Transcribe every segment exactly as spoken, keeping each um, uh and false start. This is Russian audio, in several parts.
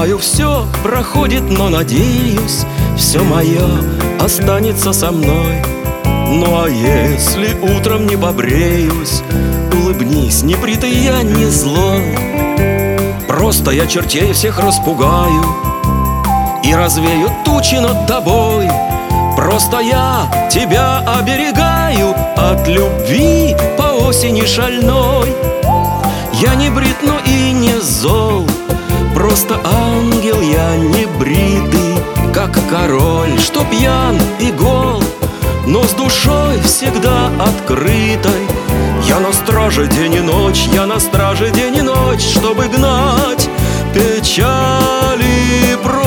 Знаю, все проходит, но надеюсь, все мое останется со мной. Ну а если утром не побреюсь, улыбнись, не бритый я, не злой. Просто я чертей всех распугаю и развею тучи над тобой. Просто я тебя оберегаю от любви по осени шальной. Я не брит, но и не зол, просто ангел я не бритый, как король, что пьян и гол, но с душой всегда открытой. Я на страже день и ночь, я на страже день и ночь, чтобы гнать печали прочь.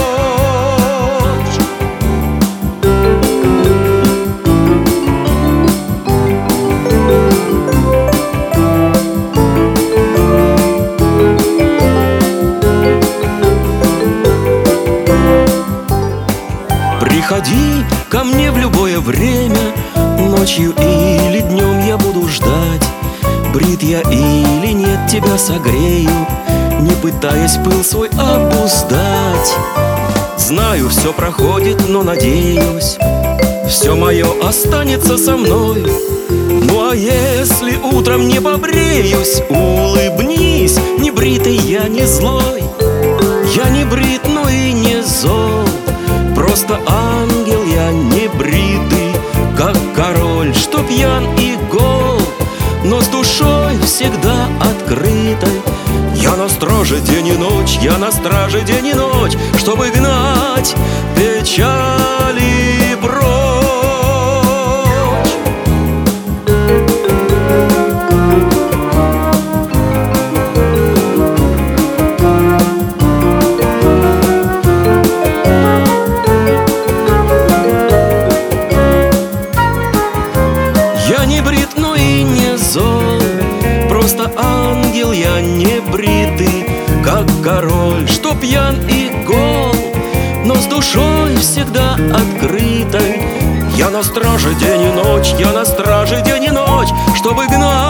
Приходи ко мне в любое время, ночью или днем я буду ждать. Брит я или нет, тебя согрею, не пытаясь пыл свой обуздать. Знаю, все проходит, но надеюсь, все мое останется со мной. Ну а если утром не побреюсь, улыбнись, не бритый я, не злой. Я не брит, но и не зол, просто ангел я не бритый, как король, что пьян и гол, но с душой всегда открытой. Я на страже день и ночь, я на страже день и ночь, чтобы гнать печали прочь. Я не брит, но и не зол, просто ангел я не бритый, как король, что пьян и гол, но с душой всегда открытой. Я на страже день и ночь, я на страже день и ночь, чтобы гнать